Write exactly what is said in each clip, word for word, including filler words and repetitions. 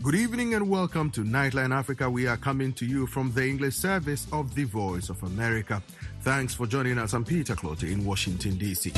Good evening and welcome to Nightline Africa. We are coming to you from the English service of the Voice of America. Thanks for joining us. I'm Peter Clote in Washington, D C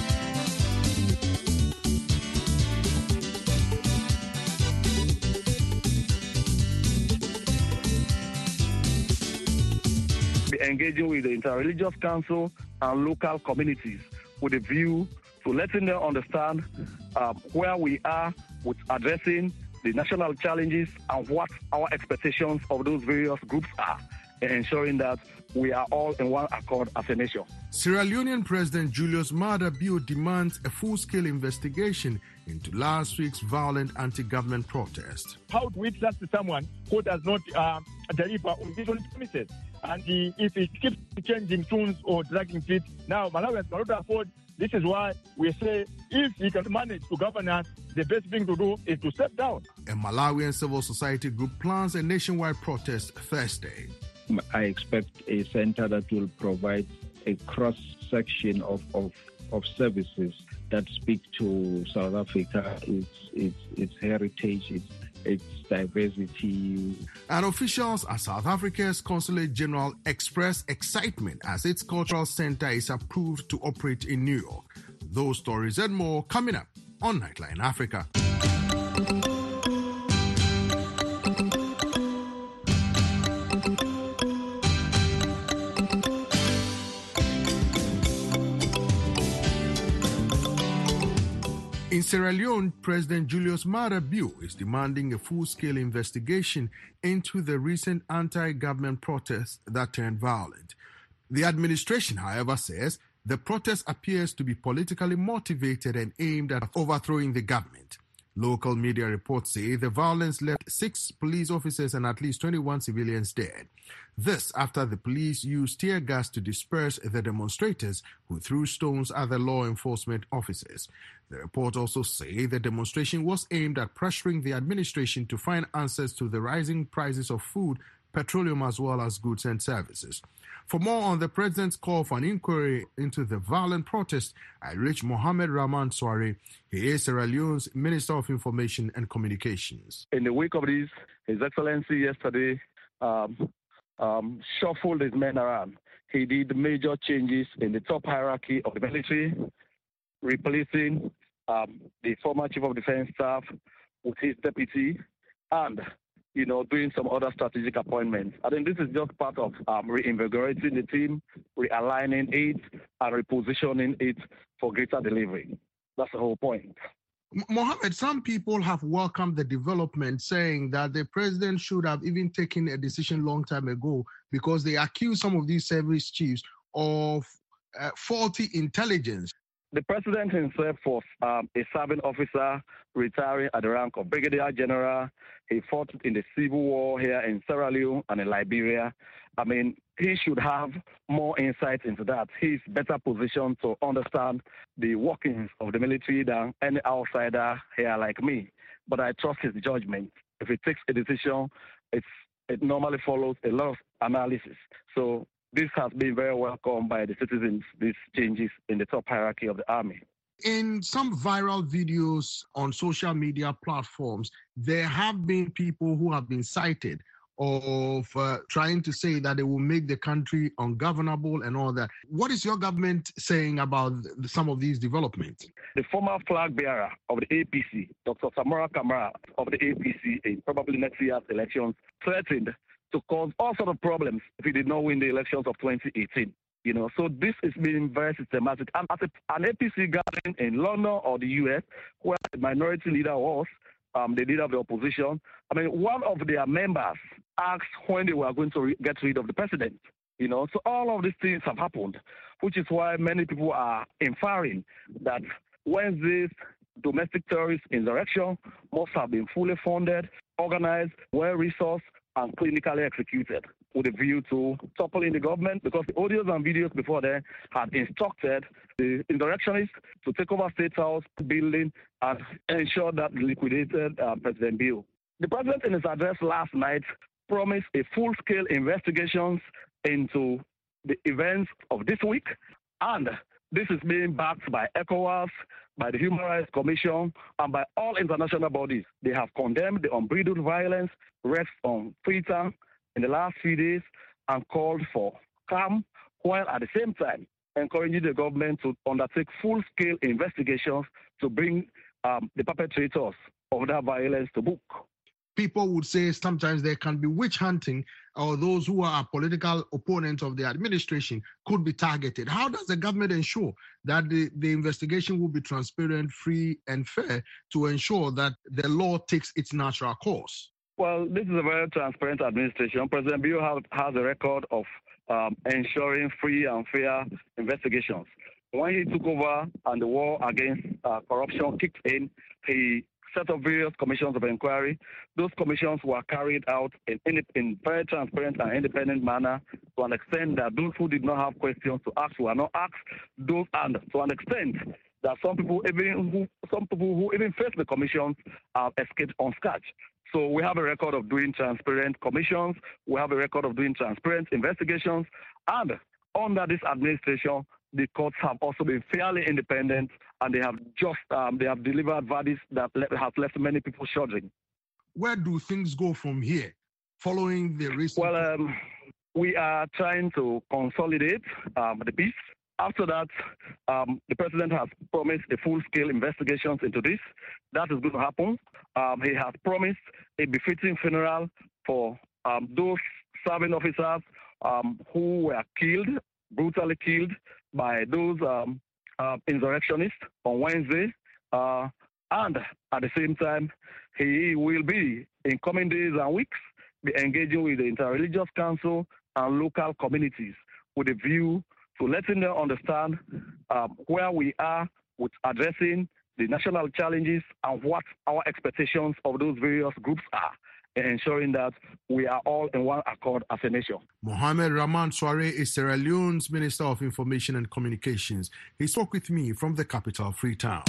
Be engaging with the Interreligious Council and local communities with a view to letting them understand um, where we are with addressing the national challenges and what our expectations of those various groups are, and ensuring that we are all in one accord as a nation. Sierra Leonean President Julius Maada Bio demands a full-scale investigation into last week's violent anti-government protest. How do we trust someone who does not uh, deliver on vision promises? And he, if he keeps changing tunes or dragging feet, now Malawians cannot afford. This is why we say if he can manage to govern us, the best thing to do is to step down. A Malawian civil society group plans a nationwide protest Thursday. I expect a center that will provide a cross-section of, of, of services that speak to South Africa, its, its, its heritage, its, its diversity. And officials at South Africa's Consulate General express excitement as its cultural center is approved to operate in New York. Those stories and more coming up on Nightline Africa. In Sierra Leone, President Julius Maada Bio is demanding a full-scale investigation into the recent anti-government protests that turned violent. The administration, however, says the protest appears to be politically motivated and aimed at overthrowing the government. Local media reports say the violence left six police officers and at least twenty-one civilians dead. This after the police used tear gas to disperse the demonstrators who threw stones at the law enforcement officers. The report also say the demonstration was aimed at pressuring the administration to find answers to the rising prices of food, petroleum as well as goods and services. For more on the president's call for an inquiry into the violent protest, I reached Mohamed Rahman Soare. He is Sierra Leone's Minister of Information and Communications. In the wake of this, His Excellency yesterday um, um, shuffled his men around. He did major changes in the top hierarchy of the military, replacing um, the former Chief of Defense Staff with his deputy, and you know, doing some other strategic appointments. I think this is just part of um, reinvigorating the team, realigning it, and repositioning it for greater delivery. That's the whole point. Mohammed, some people have welcomed the development, saying that the president should have even taken a decision long time ago because they accuse some of these service chiefs of uh, faulty intelligence. The president himself was um, a serving officer retiring at the rank of Brigadier General. He fought in the civil war here in Sierra Leone and in Liberia. I mean, he should have more insight into that. He's better positioned to understand the workings of the military than any outsider here like me. But I trust his judgment. If he takes a decision, it's, it normally follows a lot of analysis. So this has been very welcome by the citizens, these changes in the top hierarchy of the army. In some viral videos on social media platforms, there have been people who have been cited of uh, trying to say that they will make the country ungovernable and all that. What is your government saying about some of these developments? The former flag bearer of the A P C, Doctor Samora Kamara of the A P C, in probably next year's elections, threatened to cause all sorts of problems if he did not win the elections of twenty eighteen. You know, so this is being very systematic. And at a, an A P C gathering in London or the U S, where the minority leader was, um, the leader of the opposition, I mean, one of their members asked when they were going to re- get rid of the president. You know, so all of these things have happened, which is why many people are inferring that Wednesday's domestic terrorist insurrection must have been fully funded, organized, well-resourced, and clinically executed with a view to toppling the government, because the audios and videos before then had instructed the insurrectionists to take over State House building and ensure that they liquidated uh, President Bio. The president in his address last night promised a full-scale investigations into the events of this week and This is being backed by ECOWAS, by the Human Rights Commission, and by all international bodies. They have condemned the unbridled violence wreaked on Freetown in the last few days and called for calm, while at the same time encouraging the government to undertake full-scale investigations to bring um, the perpetrators of that violence to book. People would say sometimes there can be witch hunting, or those who are political opponents of the administration could be targeted. How does the government ensure that the, the investigation will be transparent, free, and fair to ensure that the law takes its natural course? Well, this is a very transparent administration. President Bio has, has a record of um, ensuring free and fair investigations. When he took over and the war against uh, corruption kicked in, he set up various commissions of inquiry. Those commissions were carried out in, in, in very transparent and independent manner to an extent that those who did not have questions to ask were not asked. Those and to an extent that some people even who some people who even faced the commissions have escaped unscathed. So we have a record of doing transparent commissions. We have a record of doing transparent investigations. And under this administration, the courts have also been fairly independent, and they have just um, they have delivered verdicts that le- have left many people shuddering. Where do things go from here, following the recent? Well, um, we are trying to consolidate um, the peace. After that, um, the president has promised a full-scale investigations into this. That is going to happen. Um, he has promised a befitting funeral for um, those serving officers um, who were killed, brutally killed by those um, uh, insurrectionists on Wednesday. Uh, and at the same time, he will be, in coming days and weeks, be engaging with the Interreligious Council and local communities with a view to letting them understand um, where we are with addressing the national challenges and what our expectations of those various groups are, and ensuring that we are all in one accord as a nation. Mohamed Rahman Soare is Sierra Leone's Minister of Information and Communications. He spoke with me from the capital, Freetown.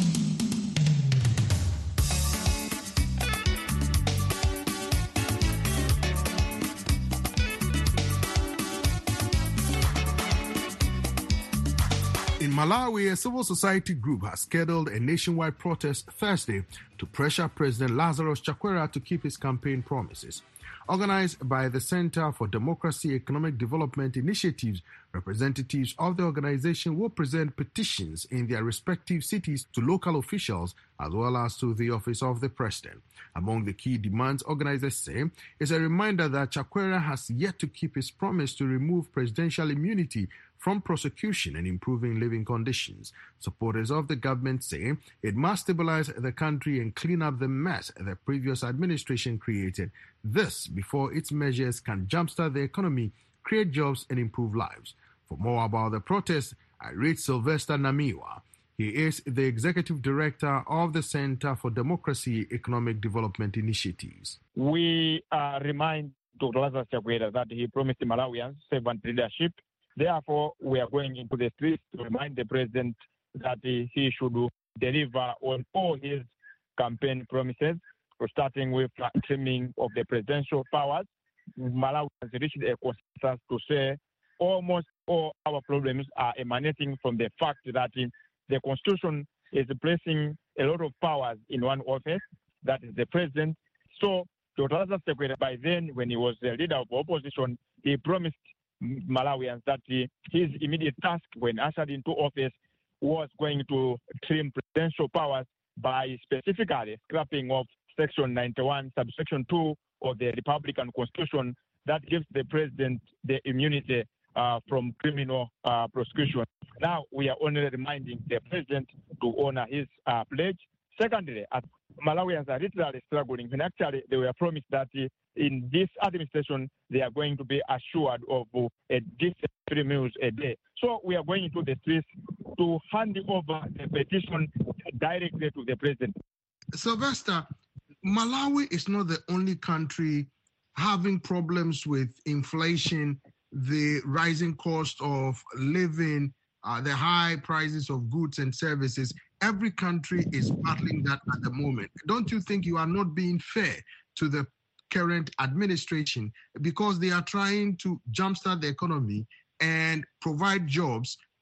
In Malawi, a civil society group has scheduled a nationwide protest Thursday to pressure President Lazarus Chakwera to keep his campaign promises. Organized by the Center for Democracy Economic Development Initiatives, representatives of the organization will present petitions in their respective cities to local officials as well as to the office of the president. Among the key demands, organizers say, is a reminder that Chakwera has yet to keep his promise to remove presidential immunity from prosecution and improving living conditions. Supporters of the government say it must stabilize the country and clean up the mess the previous administration created. This before its measures can jumpstart the economy, create jobs, and improve lives. For more about the protest, I read Sylvester Namiwa. He is the Executive Director of the Center for Democracy Economic Development Initiatives. We uh, remind Doctor Lazarus Chakwera that he promised Malawians servant leadership. Therefore, we are going into the streets to remind the president that he, he should deliver on all his campaign promises, starting with the trimming of the presidential powers. Malawi has reached a consensus to say almost all our problems are emanating from the fact that the Constitution is placing a lot of powers in one office, that is the president. So, Doctor Lazarus Chakwera, by then, when he was the leader of the opposition, he promised Malawians that his immediate task when ushered into office was going to trim presidential powers by specifically scrapping of Section ninety-one, subsection two of the Republican Constitution that gives the president the immunity uh, from criminal uh, prosecution. Now we are only reminding the president to honor his uh, pledge. Secondly, as Malawians are literally struggling, and actually they were promised that uh, in this administration they are going to be assured of uh, a decent three meals a day. So we are going into the streets to hand over the petition directly to the president. Sylvester, Malawi is not the only country having problems with inflation, the rising cost of living, uh, the high prices of goods and services. Every country is battling that at the moment. Don't you think you are not being fair to the current administration because they are trying to jumpstart the economy and provide jobs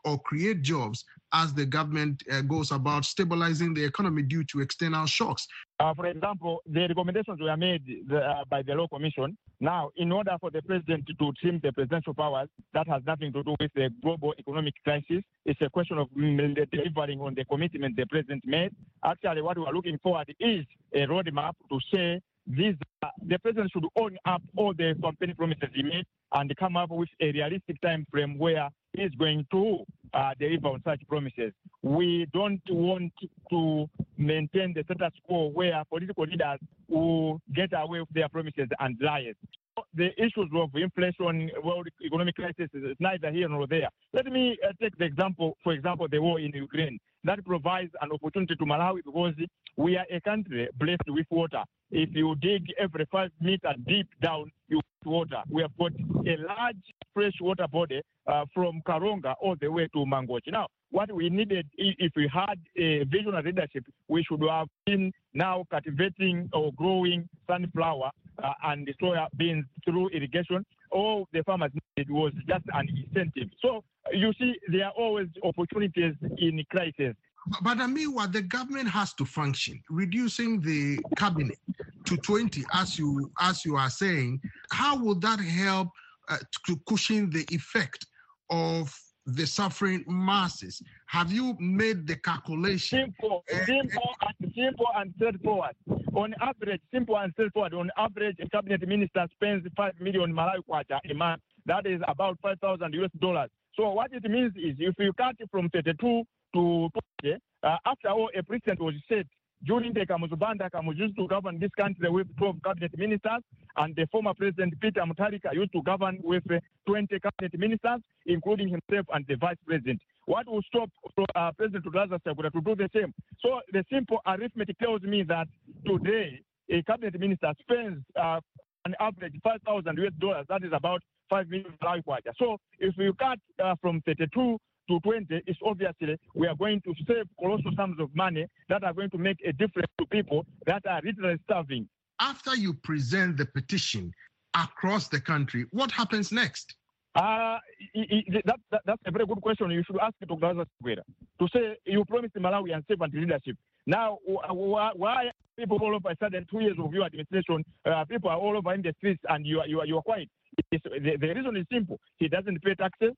or create jobs as the government uh, goes about stabilizing the economy due to external shocks. Uh, for example, the recommendations were made the, uh, by the Law Commission. Now, in order for the president to trim the presidential powers, that has nothing to do with the global economic crisis. It's a question of delivering on the commitment the president made. Actually, what we are looking forward is a roadmap to say this, uh, the president should own up all the campaign promises he made and come up with a realistic time frame where he is going to uh, deliver on such promises. We don't want to maintain the status quo where political leaders will get away with their promises and lies. The issues of inflation, world economic crisis is neither here nor there. Let me uh, take the example, for example, the war in Ukraine. That provides an opportunity to Malawi because we are a country blessed with water. If you dig every five meters deep down, you get water. We have got a large fresh water body uh, from Karonga all the way to Mangochi. Now, what we needed, if we had a visionary leadership, we should have been now cultivating or growing sunflower uh, and soya beans through irrigation. All the farmers needed was just an incentive. So you see, there are always opportunities in crisis. But I mean, what the government has to function, reducing the cabinet to twenty, as you as you are saying, how would that help uh, to cushion the effect of the suffering masses? Have you made the calculation? Simple, simple, and simple and straightforward. On average, simple and straightforward. On average, a cabinet minister spends five million Malawi kwacha a month. That is about five thousand U S dollars. So what it means is, if you cut it from thirty-two to twenty, uh, after all, a president was set during the Kamuzubanda, Kamuzu used to govern this country with twelve cabinet ministers, and the former president Peter Mutharika used to govern with uh, twenty cabinet ministers, including himself and the vice president. What will stop uh, President Lazarus Chakwera to do the same? So the simple arithmetic tells me that today a cabinet minister spends uh, an average five thousand U S dollars. That is about five million Malawi kwacha. So if you cut uh, from thirty-two to twenty, it's obviously we are going to save colossal sums of money that are going to make a difference to people that are literally starving. After you present the petition across the country, what happens next? Uh, that, that, that's a very good question. You should ask Doctor Lazarus Chakwera to say you promised Malawi and servant leadership. Now, why are people all of a sudden, two years of your administration, uh, people are all over in the streets and you are, you are, you are quiet? It's, the, the reason is simple. He doesn't pay taxes.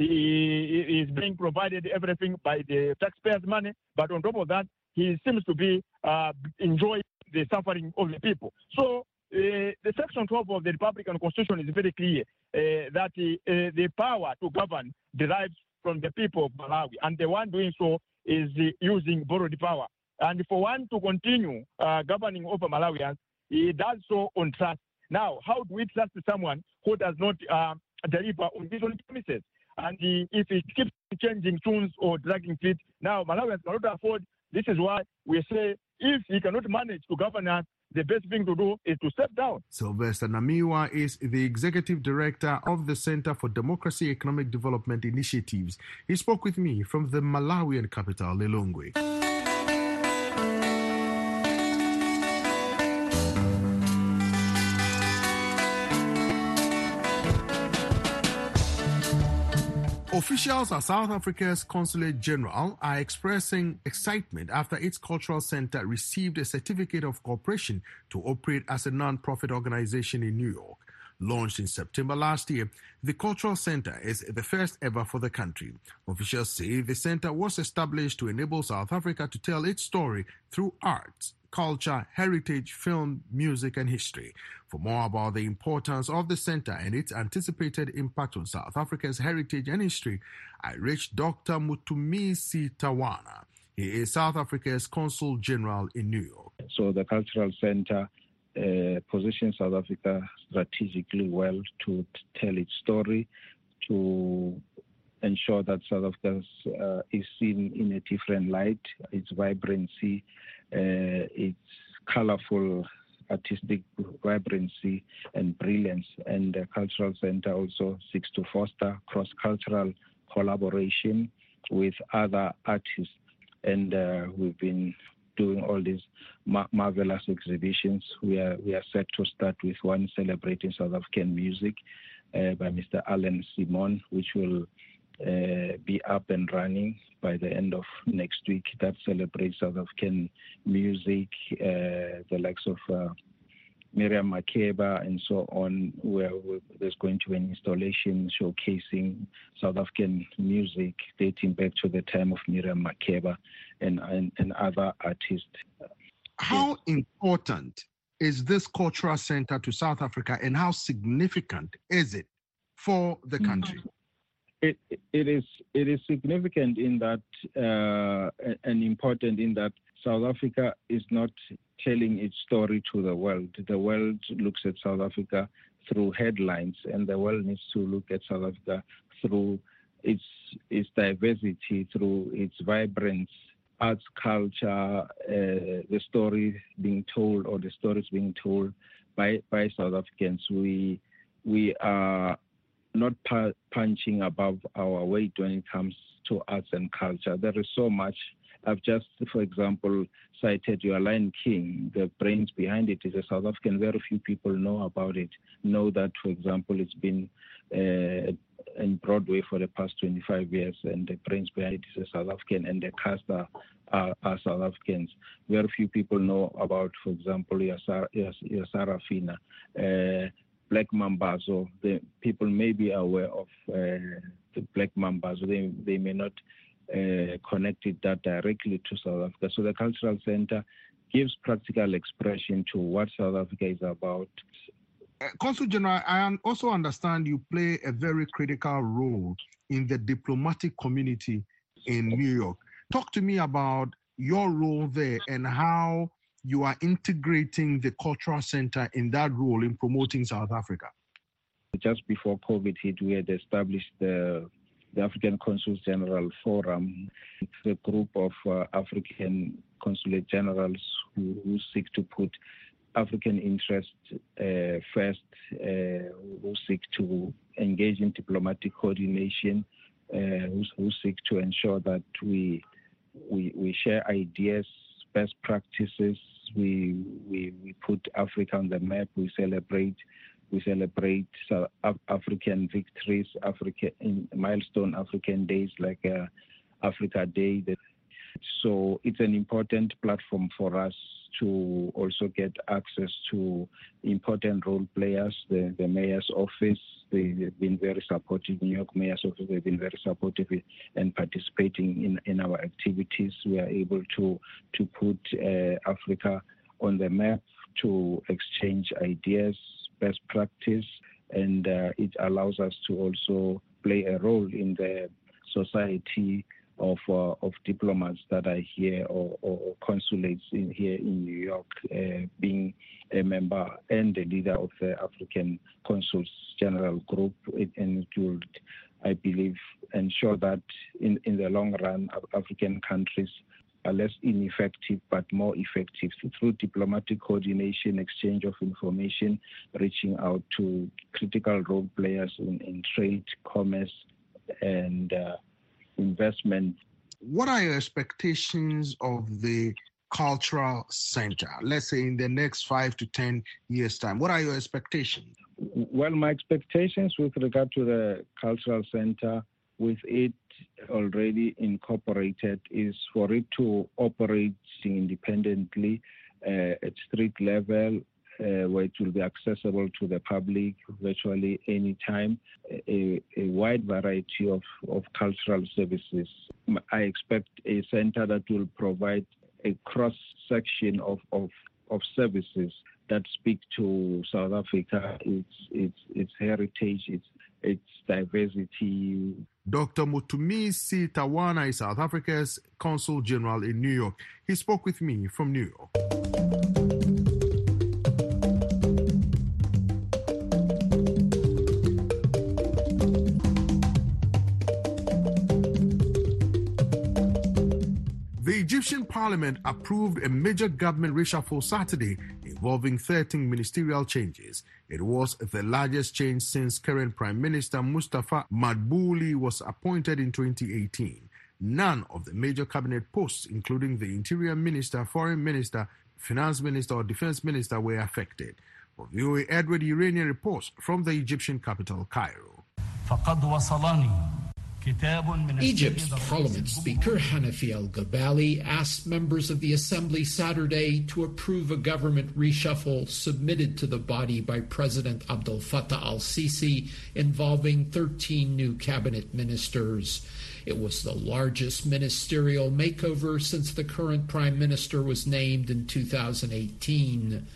He is being provided everything by the taxpayers' money. But on top of that, he seems to be uh, enjoying the suffering of the people. So uh, the Section twelve of the Republican Constitution is very clear uh, that uh, the power to govern derives from the people of Malawi. And the one doing so is uh, using borrowed power. And for one to continue uh, governing over Malawians, he does so on trust. Now, how do we trust someone who does not uh, deliver on his own promises? And uh, if he keeps changing tunes or dragging feet, now Malawians cannot afford. This is why we say if he cannot manage to govern us, the best thing to do is to step down. Sylvester Namiwa is the Executive Director of the Center for Democracy Economic Development Initiatives. He spoke with me from the Malawian capital, Lilongwe. Officials at South Africa's Consulate General are expressing excitement after its cultural center received a certificate of cooperation to operate as a non-profit organization in New York. Launched in September last year, the cultural center is the first ever for the country. Officials say the center was established to enable South Africa to tell its story through arts, culture, heritage, film, music, and history. For more about the importance of the center and its anticipated impact on South Africa's heritage and history, I reached Doctor Mutumisi Tawana. He is South Africa's Consul General in New York. So the cultural center uh, positions South Africa strategically well to t- tell its story, to ensure that South Africa uh, is seen in a different light, its vibrancy, uh, its colorful artistic vibrancy and brilliance. And the Cultural Center also seeks to foster cross-cultural collaboration with other artists. And uh, we've been doing all these ma- marvelous exhibitions. We are we are set to start with one celebrating South African music uh, by Mister Alan Simon, which will uh, be up and running by the end of next week. That celebrates South African music, uh, the likes of uh, Miriam Makeba and so on, where there's going to be an installation showcasing South African music dating back to the time of Miriam Makeba and, and, and other artists. How important is this cultural center to South Africa, and how significant is it for the country? It, it is it is significant in that uh, and important in that South Africa is not telling its story to the world. The world looks at South Africa through headlines, and the world needs to look at South Africa through its its diversity, through its vibrance, arts, culture, uh, the story being told or the stories being told by by South Africans. We we are not pu- punching above our weight when it comes to arts and culture. There is so much. I've just, for example, cited your Lion King. The brains behind it is a South African. Very few people know about it, know that, for example, it's been uh, in Broadway for the past twenty-five years, and the brains behind it is a South African, and the cast are, are, are South Africans. Very few people know about, for example, Yasar, Yas, Sarafina, uh, Black Mambazo. The people may be aware of uh, the Black Mambazo. They, they may not uh, connect it that directly to South Africa. So the Cultural Center gives practical expression to what South Africa is about. Uh, Consul General, I also understand you play a very critical role in the diplomatic community in New York. Talk to me about your role there and how you are integrating the Cultural Center in that role in promoting South Africa. Just before COVID hit, we had established the, the African Consuls General Forum. It's a group of uh, African consulate generals who, who seek to put African interests uh, first, uh, who seek to engage in diplomatic coordination, uh, who, who seek to ensure that we, we, we share ideas, best practices. We, we we put Africa on the map. We celebrate we celebrate South African victories, African in milestone African days like uh, Africa Day. So it's an important platform for us to also get access to important role players. The, the mayor's office, they've been very supportive. New York Mayor's office, they've been very supportive and participating in, in our activities. We are able to, to put uh, Africa on the map, to exchange ideas, best practice, and uh, it allows us to also play a role in the society of uh, of diplomats that are here, or, or consulates in here in New York, uh, being a member and the leader of the African Consuls General Group, and it will, I believe, ensure that in, in the long run, African countries are less ineffective but more effective through diplomatic coordination, exchange of information, reaching out to critical role players in, in trade, commerce, and uh, investment. What are your expectations of the Cultural Center, let's say in the next five to ten years' time? What are your expectations? Well, my expectations with regard to the Cultural Center, with it already incorporated, is for it to operate independently uh, at street level, Uh, where it will be accessible to the public virtually any time, a, a wide variety of, of cultural services. I expect a center that will provide a cross-section of, of, of services that speak to South Africa, its, its, its heritage, its, its diversity. Doctor Mutumisi Tawana is South Africa's Consul General in New York. He spoke with me from New York. The Egyptian parliament approved a major government reshuffle Saturday involving thirteen ministerial changes. It was the largest change since current Prime Minister Mustafa Madbouli was appointed in twenty eighteen. None of the major cabinet posts, including the Interior Minister, Foreign Minister, Finance Minister or Defense Minister, were affected. For V O A, Edward Iranian reports from the Egyptian capital, Cairo. فقد وصلني Egypt's parliament speaker Hanafi al-Gabali asked members of the assembly Saturday to approve a government reshuffle submitted to the body by President Abdel Fattah al-Sisi involving thirteen new cabinet ministers. It was the largest ministerial makeover since the current prime minister was named in two thousand eighteen.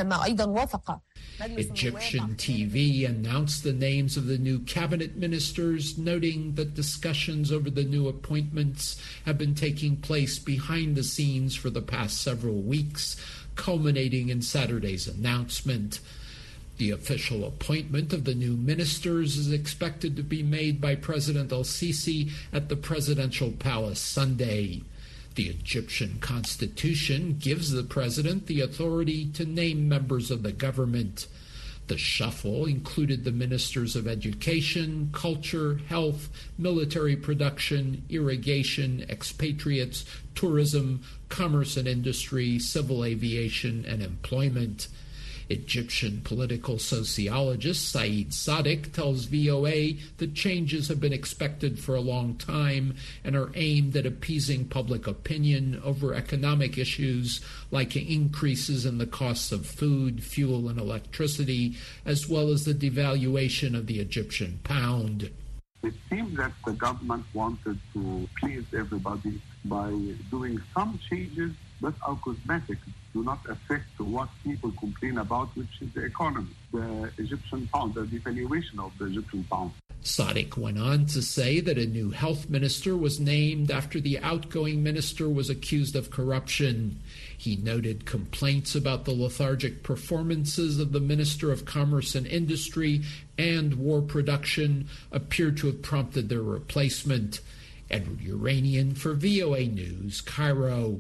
Egyptian T V announced the names of the new cabinet ministers, noting that discussions over the new appointments have been taking place behind the scenes for the past several weeks, culminating in Saturday's announcement. The official appointment of the new ministers is expected to be made by President al-Sisi at the presidential palace Sunday. The Egyptian constitution gives the president the authority to name members of the government. The shuffle included the ministers of education, culture, health, military production, irrigation, expatriates, tourism, commerce and industry, civil aviation, and employment. Egyptian political sociologist Saeed Sadiq tells V O A that changes have been expected for a long time and are aimed at appeasing public opinion over economic issues like increases in the costs of food, fuel, and electricity, as well as the devaluation of the Egyptian pound. It seems that the government wanted to please everybody by doing some changes that are cosmetic, do not affect what people complain about, which is the economy, the Egyptian pound, the devaluation of the Egyptian pound. Sadiq went on to say that a new health minister was named after the outgoing minister was accused of corruption. He noted complaints about the lethargic performances of the Minister of Commerce and Industry and War Production appear to have prompted their replacement. Edward Uranian for V O A News, Cairo.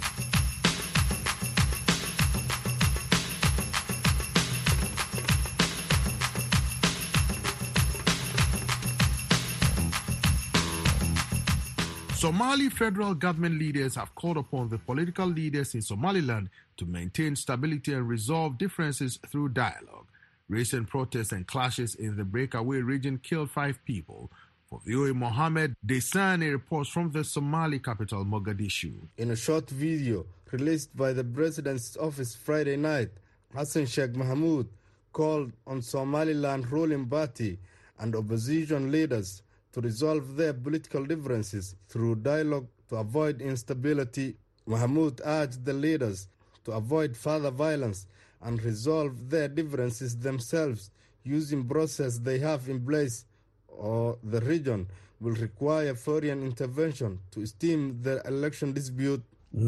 Somali federal government leaders have called upon the political leaders in Somaliland to maintain stability and resolve differences through dialogue. Recent protests and clashes in the breakaway region killed five people. For V O A, Mohammed Desani reports from the Somali capital, Mogadishu. In a short video released by the President's office Friday night, Hassan Sheikh Mohamud called on Somaliland ruling party and opposition leaders to resolve their political differences through dialogue to avoid instability. Mohamud urged the leaders to avoid further violence and resolve their differences themselves using process they have in place, or the region will require foreign intervention to stem the election dispute. He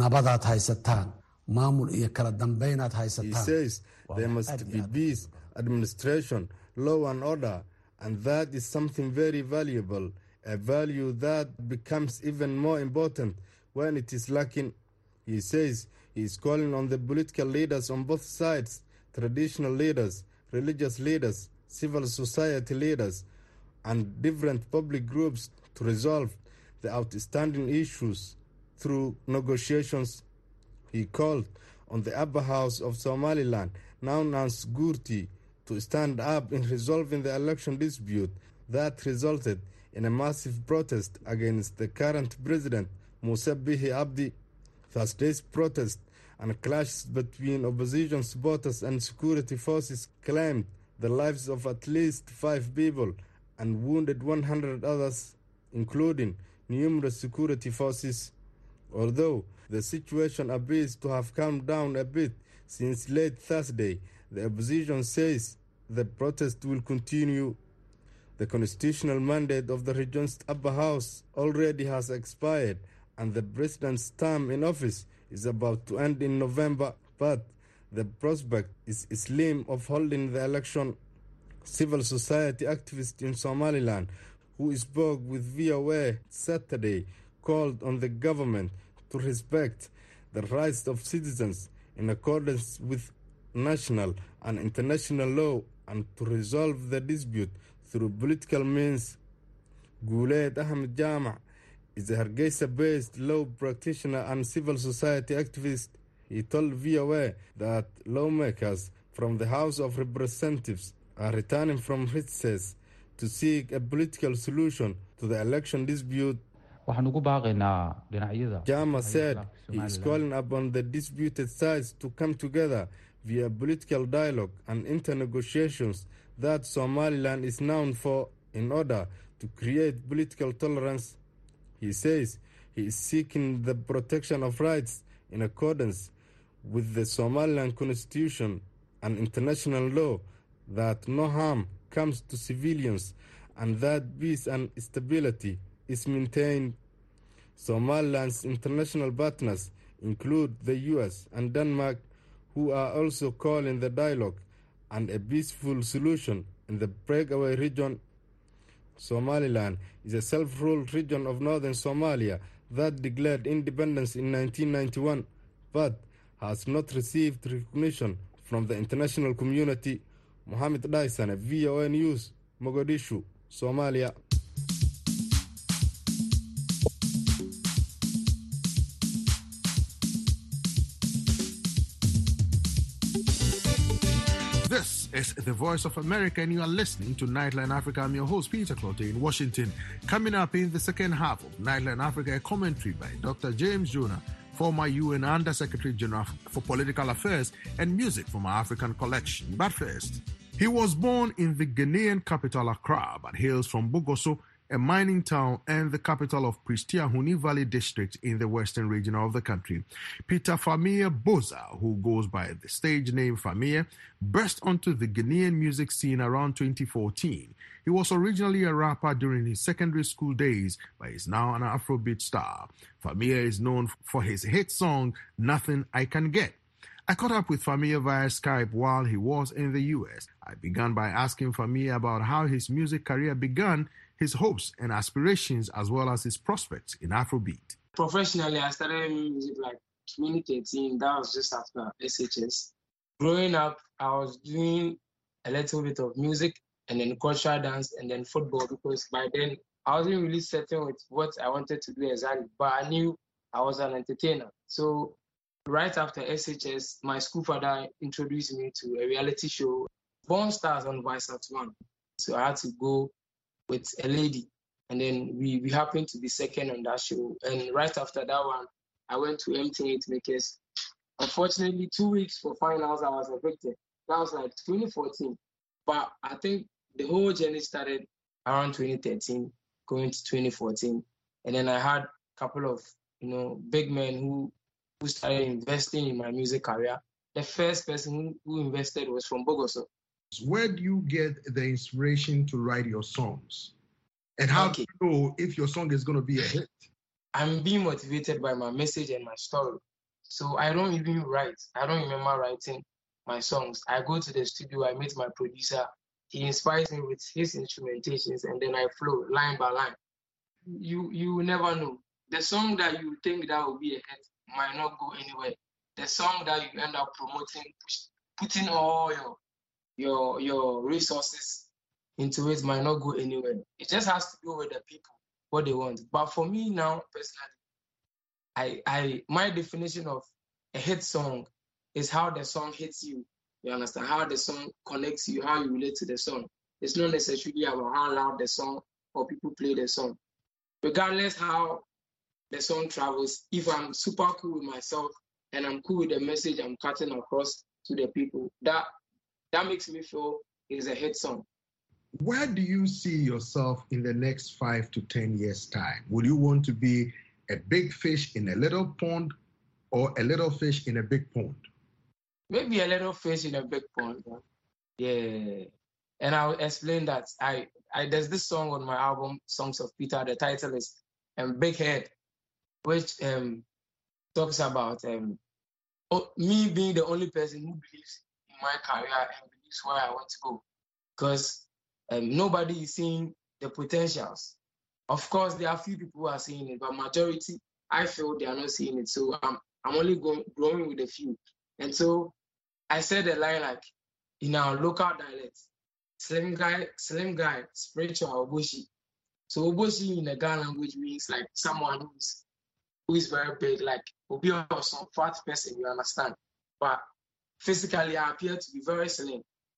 says there must be peace, administration, law and order, and that is something very valuable, a value that becomes even more important when it is lacking. He says he is calling on the political leaders on both sides, traditional leaders, religious leaders, civil society leaders, and different public groups to resolve the outstanding issues through negotiations. He called on the upper house of Somaliland, known as Gurti, to stand up in resolving the election dispute that resulted in a massive protest against the current president, Musa Bihi Abdi. Thursday's protest and clashes between opposition supporters and security forces claimed the lives of at least five people and wounded one hundred others, including numerous security forces. Although the situation appears to have calmed down a bit since late Thursday, the opposition says the protest will continue. The constitutional mandate of the region's upper house already has expired, and the president's term in office is about to end in November, but the prospect is slim of holding the election. Civil society activists in Somaliland who spoke with V O A Saturday called on the government to respect the rights of citizens in accordance with national and international law and to resolve the dispute through political means. Guled Ahmed Jama is a Hargeisa-based law practitioner and civil society activist. He told V O A that lawmakers from the House of Representatives are returning from recess to seek a political solution to the election dispute. Jama said he is calling upon the disputed sides to come together via political dialogue and inter-negotiations that Somaliland is known for in order to create political tolerance. He says he is seeking the protection of rights in accordance with the Somaliland constitution and international law, that no harm comes to civilians and that peace and stability is maintained. Somaliland's international partners include the U S and Denmark, who are also calling the dialogue and a peaceful solution in the breakaway region. Somaliland is a self-ruled region of northern Somalia that declared independence in nineteen ninety-one, but has not received recognition from the international community. Mohammed Daisane, V O A News, Mogadishu, Somalia. This is the Voice of America, and you are listening to Nightline Africa. I'm your host, Peter Clote, in Washington. Coming up in the second half of Nightline Africa, a commentary by Doctor James Jonah, former U N Under-Secretary General for Political Affairs and Music from our African collection. But first, he was born in the Ghanaian capital Accra, but hails from Bogoso, a mining town and the capital of Pristia Huni Valley district in the western region of the country. Peter Famia Boza, who goes by the stage name Famia, burst onto the Ghanaian music scene around twenty fourteen. He was originally a rapper during his secondary school days, but is now an Afrobeat star. Famia is known for his hit song, Nothing I Can Get. I caught up with Famia via Skype while he was in the U S. I began by asking Famia about how his music career began, his hopes and aspirations, as well as his prospects in Afrobeat. Professionally, I started music like twenty thirteen. That was just after S H S. Growing up, I was doing a little bit of music and then cultural dance and then football, because by then I wasn't really certain with what I wanted to do exactly, but I knew I was an entertainer. So right after S H S, my school father introduced me to a reality show, Born Stars on Viasat One. So I had to go with a lady, and then we, we happened to be second on that show. And right after that one, I went to M T eight Makers. Unfortunately, two weeks for finals, I was evicted. That was like twenty fourteen. But I think the whole journey started around twenty thirteen, going to twenty fourteen. And then I had a couple of, you know, big men who, who started investing in my music career. The first person who, who invested was from Bogoso. Where do you get the inspiration to write your songs? And how okay. do you know if your song is going to be a hit? I'm being motivated by my message and my story. So I don't even write. I don't remember writing my songs. I go to the studio, I meet my producer. He inspires me with his instrumentations, and then I flow line by line. You you will never know. The song that you think that will be a hit might not go anywhere. The song that you end up promoting, push, putting all your your your resources into it might not go anywhere. It just has to go with the people, what they want. But for me now, personally, I I my definition of a hit song is how the song hits you. You understand? How the song connects you, how you relate to the song. It's not necessarily about how loud the song or people play the song. Regardless how the song travels, if I'm super cool with myself and I'm cool with the message I'm cutting across to the people, that That makes me feel it's a hit song. Where do you see yourself in the next five to ten years' time? Would you want to be a big fish in a little pond or a little fish in a big pond? Maybe a little fish in a big pond. Yeah. And I'll explain that. I, I There's this song on my album, Songs of Peter. The title is um, Big Head, which um, talks about um, me being the only person who believes my career and believes where I want to go, because um, nobody is seeing the potentials. Of course, there are a few people who are seeing it, but majority, I feel they are not seeing it. So I'm I'm only going growing with a few. And so I said a line like, in our local dialect, slim guy, slim guy, spiritual oboshi. So oboshi in the Ghana language means like someone who's who is very big, like obi or some fat person, you understand. But physically, I appear to be very slim.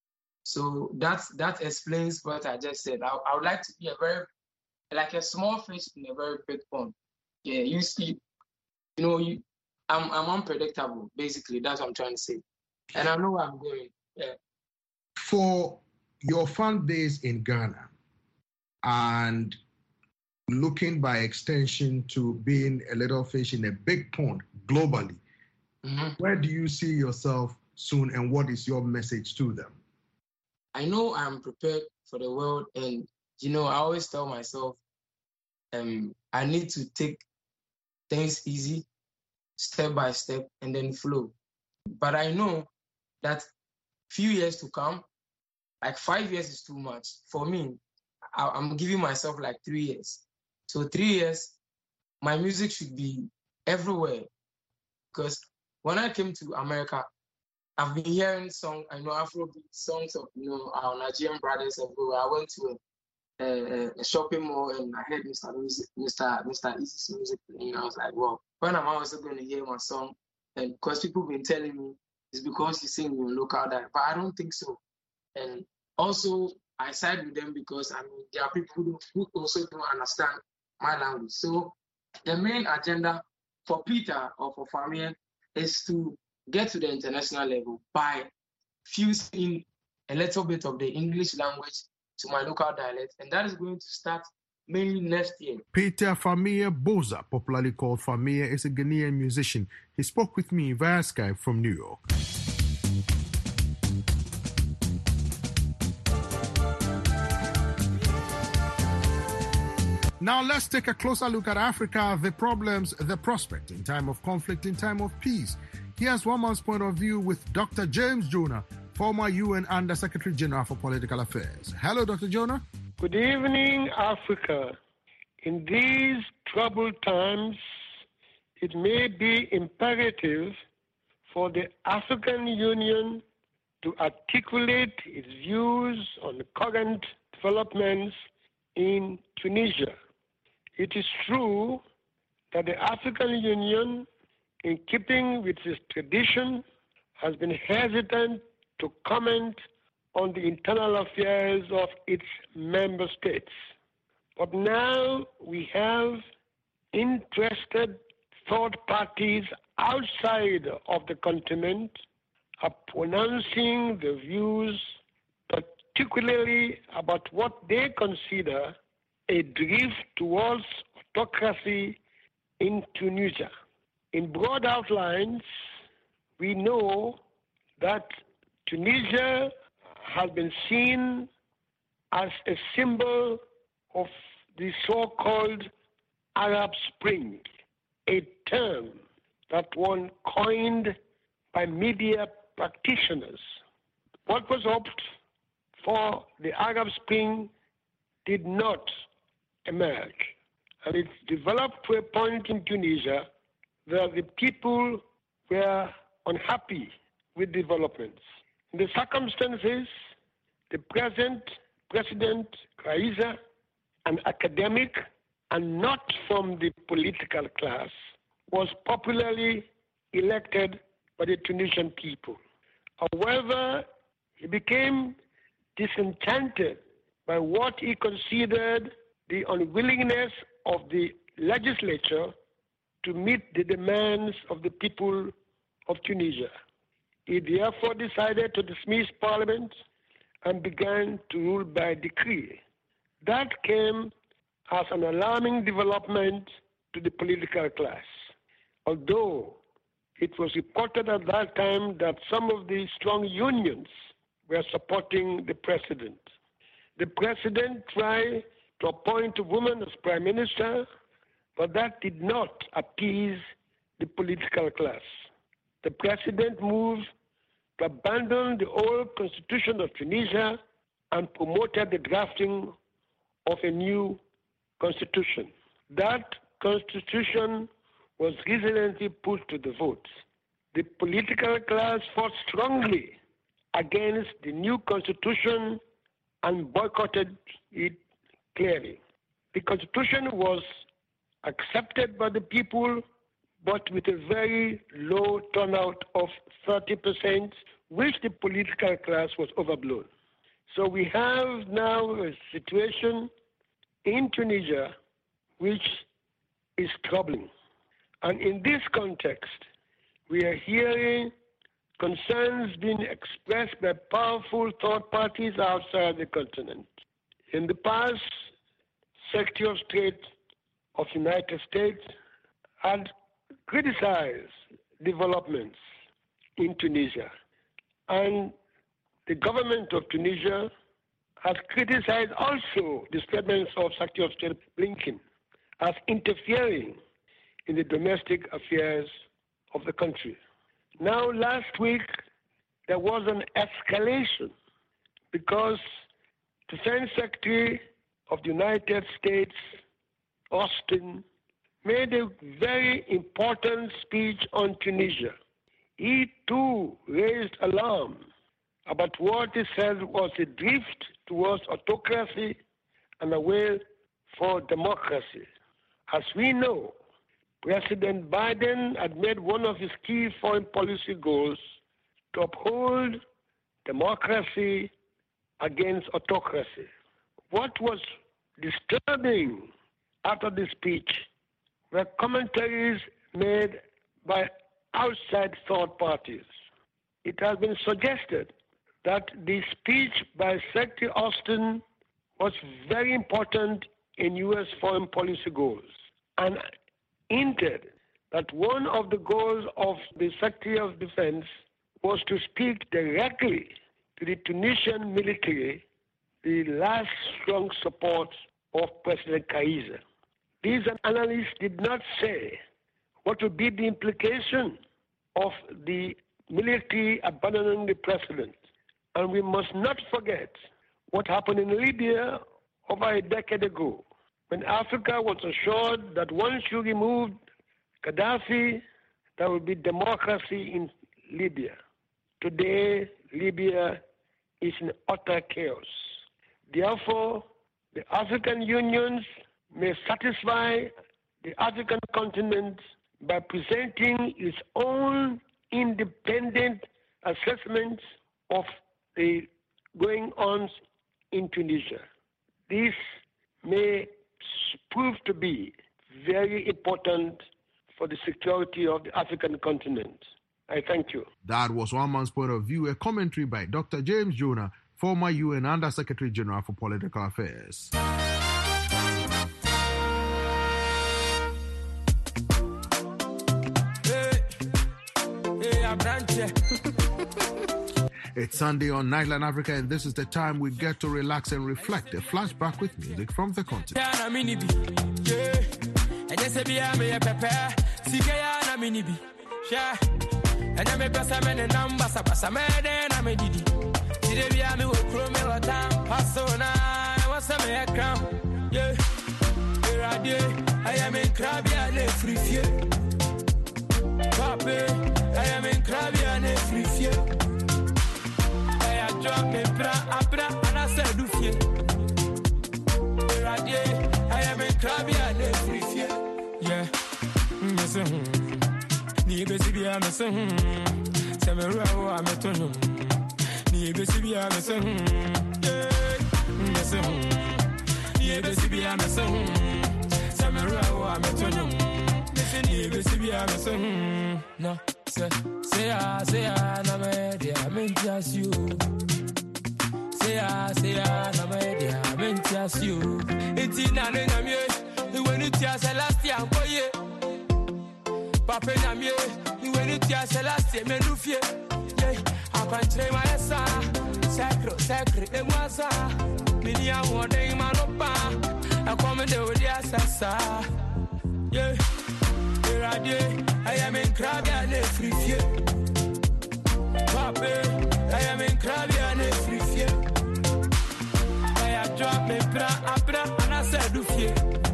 So that's that explains what I just said. I, I would like to be a very like a small fish in a very big pond. Yeah, you see, you know, you I'm I'm unpredictable. Basically, that's what I'm trying to say, and I know where I'm going. Yeah. For your fan base in Ghana, and looking by extension to being a little fish in a big pond globally, mm-hmm. where do you see yourself soon, and what is your message to them? I know I'm prepared for the world, and you know, I always tell myself, um, I need to take things easy, step by step, and then flow. But I know that few years to come, like five years is too much for me. I, I'm giving myself like three years. So three years, my music should be everywhere. Because when I came to America, I've been hearing songs, I know Afrobeat songs of, you know, our Nigerian brothers everywhere. I went to a, a, a shopping mall and I heard Mister Music, Mister Mister Easy's music, and I was like, well, when am I also going to hear my song? And because people have been telling me it's because you sing your local dialect, but I don't think so. And also, I side with them because I mean there are people who, who also don't understand my language. So the main agenda for Peter or for Famia is to get to the international level by fusing a little bit of the English language to my local dialect, and that is going to start mainly next year. Peter Famia Boza, popularly called Famia, is a Ghanaian musician. He spoke with me via Skype from New York. Now let's take a closer look at Africa, the problems, the prospect in time of conflict, in time of peace. Here's one man's point of view with Doctor James Jonah, former U N Under-Secretary General for Political Affairs. Hello, Doctor Jonah. Good evening, Africa. In these troubled times, it may be imperative for the African Union to articulate its views on the current developments in Tunisia. It is true that the African Union, in keeping with its tradition, has been hesitant to comment on the internal affairs of its member states. But now we have interested third parties outside of the continent are pronouncing their views, particularly about what they consider a drift towards autocracy in Tunisia. In broad outlines, we know that Tunisia has been seen as a symbol of the so-called Arab Spring, a term that one coined by media practitioners. What was hoped for the Arab Spring did not emerge, and it developed to a point in Tunisia where the people were unhappy with developments. In the circumstances, the present President Raisa, an academic and not from the political class, was popularly elected by the Tunisian people. However, he became disenchanted by what he considered the unwillingness of the legislature to meet the demands of the people of Tunisia. He therefore decided to dismiss parliament and began to rule by decree. That came as an alarming development to the political class, although it was reported at that time that some of the strong unions were supporting the president. The president tried to appoint a woman as prime minister, but that did not appease the political class. The president moved to abandon the old constitution of Tunisia and promoted the drafting of a new constitution. That constitution was recently put to the vote. The political class fought strongly against the new constitution and boycotted it clearly. The constitution was accepted by the people, but with a very low turnout of thirty percent, which the political class was overblown. So we have now a situation in Tunisia which is troubling. And in this context, we are hearing concerns being expressed by powerful third parties outside the continent. In the past, Secretary of State of the United States had criticized developments in Tunisia. And the government of Tunisia has criticized also the statements of Secretary of State Blinken as interfering in the domestic affairs of the country. Now, last week, there was an escalation because Defense Secretary of the United States, Austin, made a very important speech on Tunisia. He, too, raised alarm about what he said was a drift towards autocracy and a way for democracy. As we know, President Biden had made one of his key foreign policy goals to uphold democracy against autocracy. What was disturbing after the speech were commentaries made by outside third parties. It has been suggested that the speech by Secretary Austin was very important in U S foreign policy goals and hinted that one of the goals of the Secretary of Defense was to speak directly to the Tunisian military, the last strong support of President Kaiser. These analysts did not say what would be the implication of the military abandoning the president. And we must not forget what happened in Libya over a decade ago, when Africa was assured that once you removed Gaddafi, there will be democracy in Libya. Today, Libya is in utter chaos. Therefore, the African Union may satisfy the African continent by presenting its own independent assessment of the going-ons in Tunisia. This may prove to be very important for the security of the African continent. I thank you. That was one man's point of view, a commentary by Doctor James Jonah, former U N Under-Secretary General for Political Affairs. Hey, hey, I'm It's Sunday on Nightline Africa, and this is the time we get to relax and reflect. A flashback with music from the continent. I am in Crabia, free fear. I am in Crabia, free fear. Drop me, bra, abra, and I said, do fear. I am in Crabia, and free fear. Yeah, Miss Hum. Nibesibia, Miss Hum. Samara, I'm a tonum. Nibesibia, Miss Hum. Miss Hum. Nibesibia, Miss Hum. Samara, I'm a tonum. Nibesibia, Miss Hum. No, say, say, ah, say, ah, no, I meant just you. Say ah, say ah, na me dia, men tias you. Iti na ne na me, when it tias last year boye. Papa na me, when it tias last year me do fie. Yeah, I can train my son. Sacro, sacre, e moisa. Mini a wode manopa. I come de with ya sasa. Yeah, irade, I am in Crabia and free fie. Papa, I am in Crabia and free fie. Drop me, bra, abra, and I said, do fear.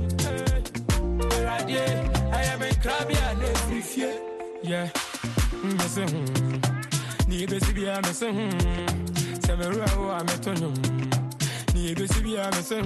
I am in Crabia, and free fear. Yeah, Miss Hum. Nibesibia, Miss Hum. Samara, I'm a tonum. Nibesibia, Miss Hum.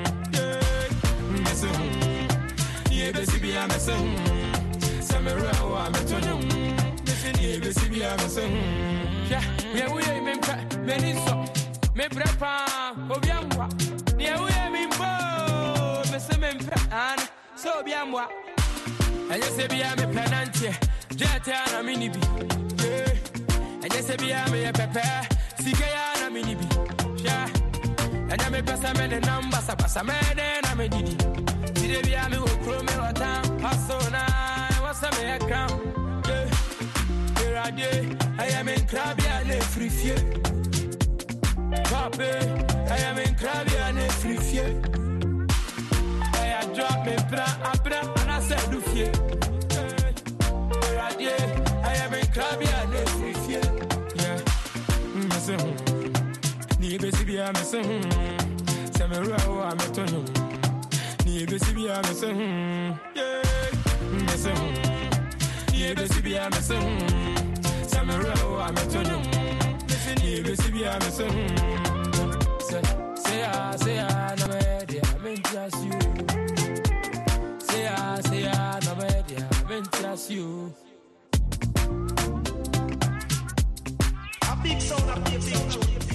Miss Hum. Nibesibia, Miss Hum. Samara, I'm a tonum. Nibesibia, Miss Hum. Yeah, we are women, many so. me prepa obiamwa ne we mi mbo me se me mpan so obiamwa anya se bia me penantie jete ana mini bi yeah anya se bia me pepe sike ya na mini bi sha anya me pesa me the number sabasa me na me didi sire bia me wo kro me wata pasona wasa me account yeah I am in Crabia ne frifie Pape I am in Crabia ne frifie I drop me bra abra and I said do fie I am in Crabia ne frifie yeah mese ni besi bia mese se me ro a metonyo ni besi bia mese yeah mese ni besi bia mese Samara, I'm a tongue. Listen, you be see, I'm a son. Say, I say, I know it, I meant just you. Say, I say, I know it, I meant just you. A big sound, a big sound.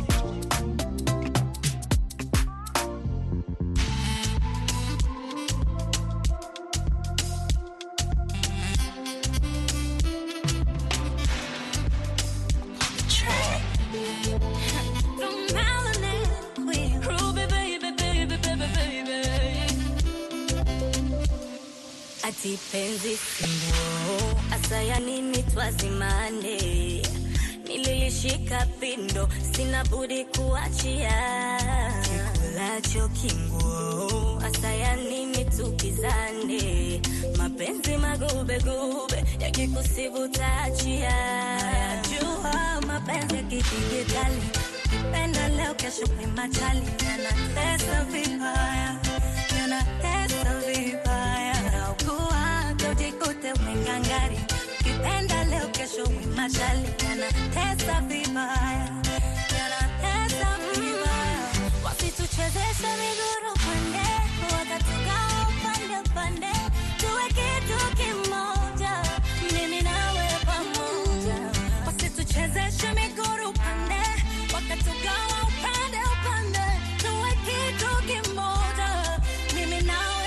Ati penzi singo asaya nini twazimane nililishika pindo sina budi kuachia kulacho kingo asaya nini tukizane mapenzi magube gube yakikusibu taachia jua mapenzi kidigitali kipenda leo kesho ni machali yanatesa vibaya yanatesa vibaya Kute umengangari kipenda leo kesho umachali yana tesa vibaya yana tesa vibaya wasituchezeshe miguru pande wakatukaa upande upande tuwe kitu kimoja mimi nawe pamoja wasituchezeshe miguru pande wakatukaa upande upande tuwe kitu kimoja mimi nawe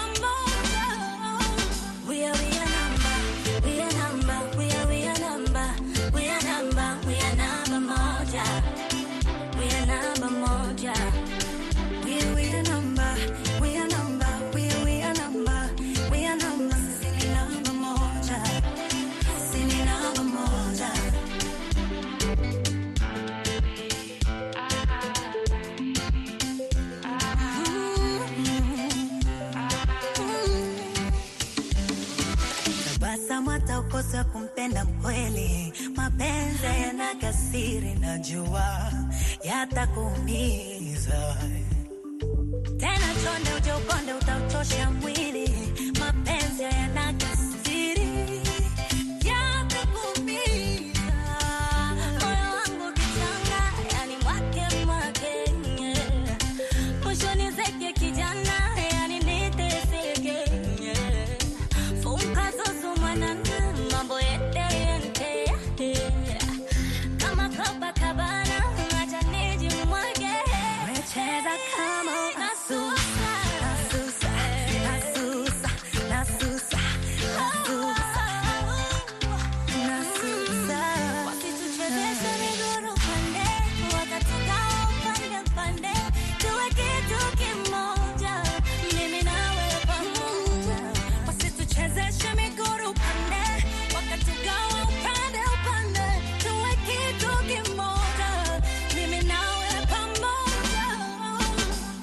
We are, we are number, we are number, we are, we are number, we are number, we are number moja, we are number moja. We are, we are number, we are number, we are, we are number, we are number, sini number moja, sini number moja. Samata ukosa kumpenda mkweli mapenzi yana kasiri najua yatakuumiza tena chonde uje ukonde utauchosha mwili mapenzi yana kasiri yatakuumiza moyo wangu kichanga yani mwake mwake mwishoni zeke kijana yani niteseke funka zozo mambo yete yente kama Copacabana acha niji mwage wecheza kama nasusa nasusa nasusa nasusa nasusa nasusa wasituchezeshe miguru pande wakatuka upande upande tuwe kitu kimoja mimi nawe pamoja wasituchezeshe miguru pande wakatugawa upande upande tuwe kitu kimoja mimi nawe pamoja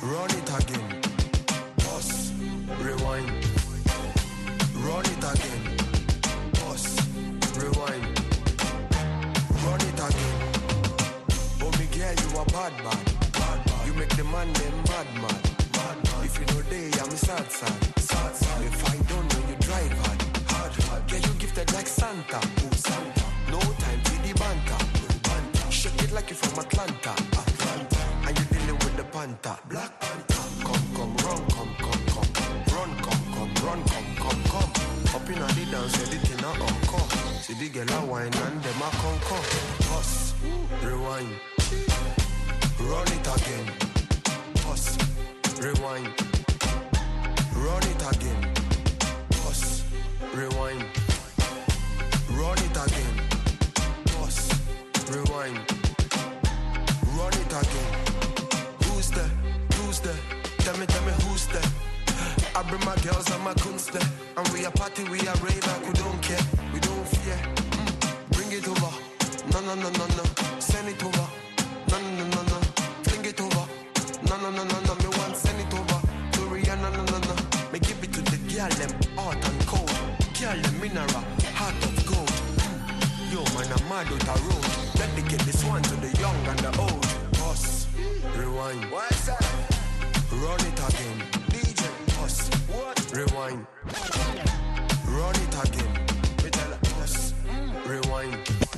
Run it again. Pause. Rewind. Run it again. Pause. Rewind. Run it again. Oh, me girl, you a bad man. Bad man. You make the man them mad man. Mad man. If you know day, I'm sad sad. Sad sad. If I don't know you drive hard. Hard hard. Get you gifted like Santa. Oh, Santa. No time for the banter. Banter. Shake it like you from Atlanta. Atlanta. And you dealing with the panther. Black Panther. Come, come, run, come, come, come. Run, come, come, run, come, come, come. Up in the dance, everything a encore. See the girl a wine and them a come, come. Pause. Rewind. Run it again. Pause. Rewind. Run it again. Pause. Rewind. Run it again. Pause. Rewind. Run it again. Who's there? Who's there? Tell me, tell me who's there? I bring my girls and my kunst there. And we a party, we a rave like we don't care. We don't fear. Mm. Bring it over. No, no, no, no, no. Send it over. No, no, no, no, no. Fling it over. No, no, no, no, no. Me want send it over. To Rihanna, no, no, no. Me give it to the girl, them hot and cold. Girl, them mineral, heart of gold. Mm. Yo, man, I'm mad with a road. Dedicate this one to the young and the old. Pause. Rewind. What's that? Run it again. D J. Pause. What? Rewind. Run it again. Me tell her. Pause. Rewind.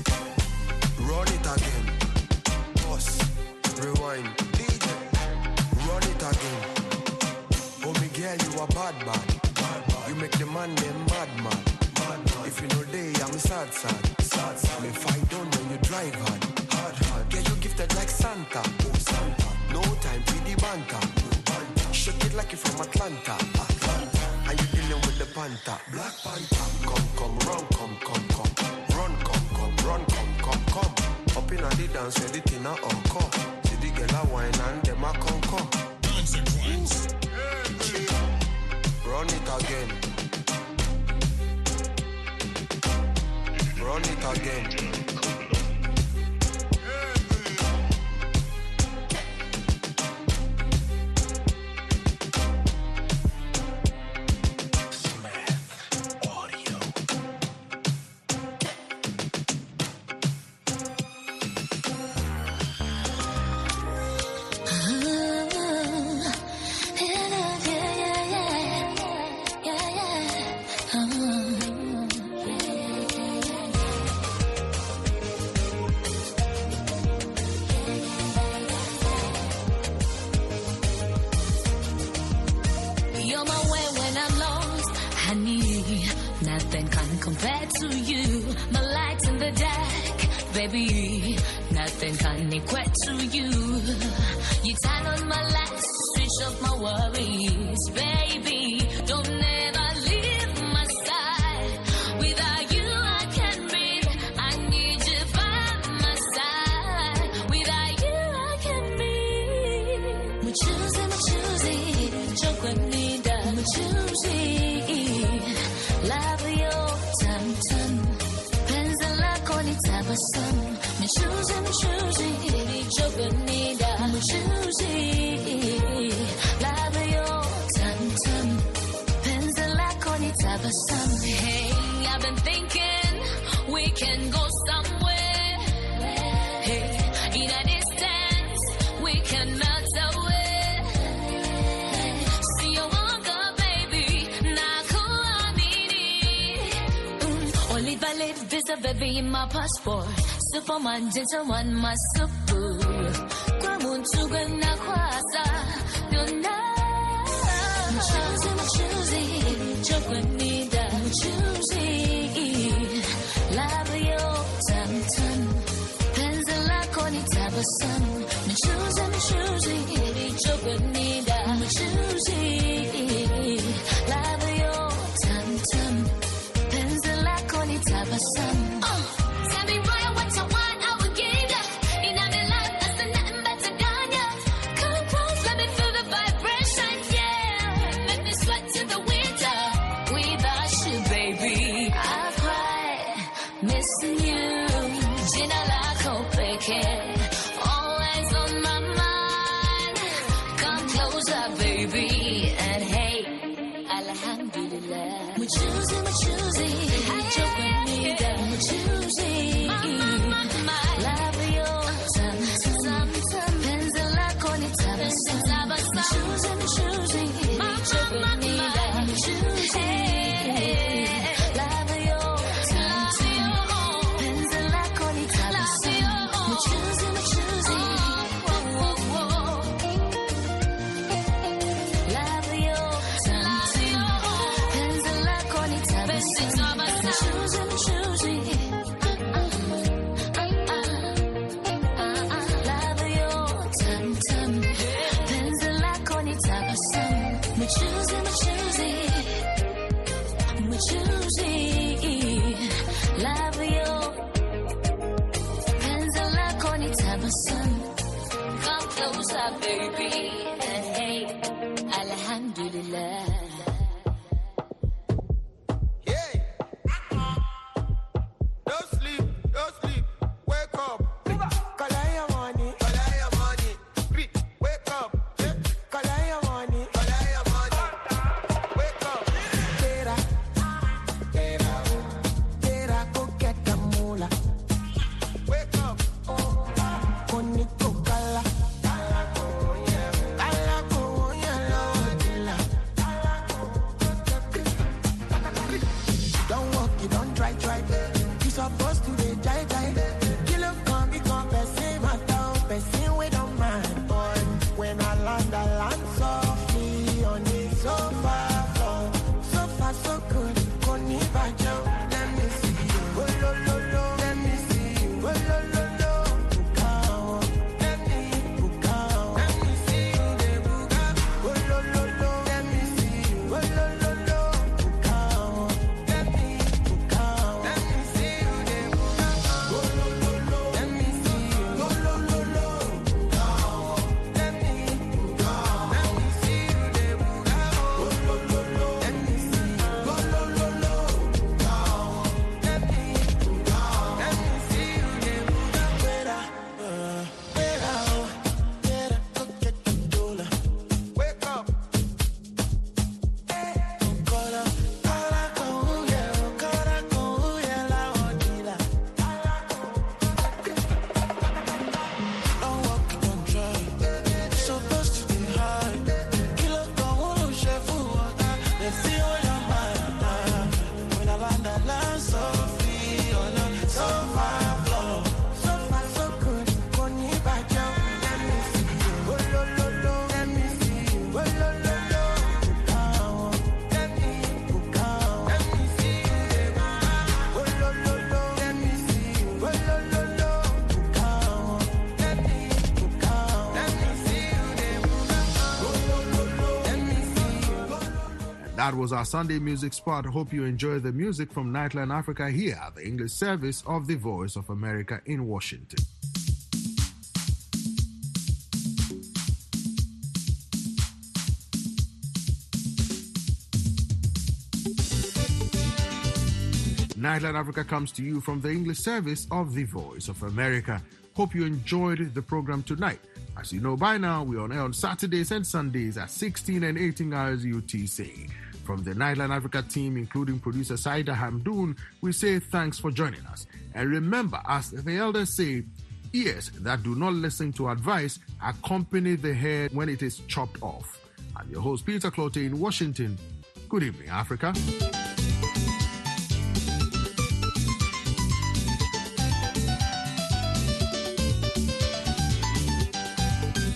Run it again. Pause. Rewind. D J. Run it again. Oh, me girl, you a bad man. Bad man. You make the man them mad man. Mad man. If you know day, I'm sad sad. Sad sad. If I don't know you drive hard. Hard hard. Get you gifted like Santa. Oh, Santa. No time for the banter. No banter. Shake it like you from Atlanta. Atlanta. And you dealing with the panther. Black Panther. Come, come, run, come, come, come. Run, come, come, run, come, come, come. Up in the dance, everything a encore. See the girl a wine and them a come, come. Consequence. Run it again. Run it again. Baby, nothing can equate to you. You turn on my lights, switch off my worries. Baby, don't ever leave my side. Without you, I can't breathe. I need you by my side. Without you, I can't breathe. I'm choosing, I'm choosing. 조건이다. I'm choosing. Love you, tum tum. Pencil 잡았어. I'm choosing, I'm choosing. 조건이다. I'm choosing. Love you, tum tum. Pencil icon 잡았어. Hey, I've been thinking we can go somewhere. Hey, in a distance we can melt away. See you walk up, baby. 나 고아미니. Only valid visa, baby, in my passport. Superman, gentleman, my super. 과문 죽은 나 화사. I'm choosing, I'm choosing. 조건이다. I'm choosing. Love you, tum tum. Pencil icon 잡았어. I'm choosing, I'm choosing. 조건이다. I'm choosing. Love you, tum tum. Pencil icon 잡았어. Tell me right what you want, I will give ya. In my life, there's nothing better than ya. Come close, let me feel the vibration, yeah. Make me sweat to the winter. Without you, baby, I cry, missing you. 지나라 고백해, always on my mind. we're choosing, we're choosing. Joke with me, that we're choosing. Love you, tam tam tam. Penzela con it, tam tam. We're choosing, we're choosing. Joke with me, that we're choosing. Love you, tam tam. Penzela con it, tam tam. We're choosing, we're choosing. Love you, tam tam. Penzela con it, tam tam. We're choosing, we're choosing. Love you, tam tam. Penzela con it, tam tam. We're choosing, we're choosing. We're choosing. Love you. Penzela con it, tam tam. Come closer, baby. And hey, alhamdulillah. Don't sleep, don't sleep. Wake up. Collect your money, collect your money. Sleep, wake up. Collect your money, collect your money. Wake up. Tera, tera, tera, go get the moolah. Wake up. Koniko kala, kala ko yellow. Don't walk, you don't try, try. You supposed to be jai jai. Kill up, come become person, my town, person we don't mind, boy. When I land, I land softly on the sofa floor. So far, so good. Koni bajo, let me see you. Oh, lo, lo, lo. Let me see you. Oh, lo, lo, lo. Bukao. Let me bukao. Let me see you, de buka. Oh, lo, lo, lo. Let me see you. Oh, lo, lo, lo. Bukao. Let me bukao. Let me see you, de buka. Oh, lo, lo, lo. Let me see you. Oh, lo, lo, lo. Bukao. Let me bukao. Let me see you, de buka. Oh, lo, lo, lo. Let me see you. Oh, lo, lo, lo. Bukao. Let me bukao. Let me see you, de buka. Wera, uh, wera, oh, wera, go get the dollar. Wake up. Kola, kola, kola, kola, kola, la odila. Don't walk, don't try. Supposed to be high. Kilo como chef water. Let's see all your mind. When I land, I land so free on a sofa floor. So far, so good. Koni bajo, let me see you. Oh, lo, lo, lo. Let me see you. Oh, lo, lo, lo. Bukao. Let me bukao. Let me see you, de buka. Oh, lo, lo, lo. Let me see you. Oh, lo, lo, lo. Bukao. Let me bukao. Let me see you, de buka. Oh, lo, lo, lo. Let me see you. That was our Sunday music spot. Hope you enjoy the music from Nightline Africa here at the English service of the Voice of America in Washington. Nightline Africa comes to you from the English service of the Voice of America. Hope you enjoyed the program tonight. As you know by now, we're on air on Saturdays and Sundays at sixteen and eighteen hours U T C. From the Nightline Africa team, including producer Saida Hamdoun, we say thanks for joining us. And remember, as the elders say, ears that do not listen to advice accompany the head when it is chopped off. I'm your host, Peter Clote in Washington. Good evening, Africa.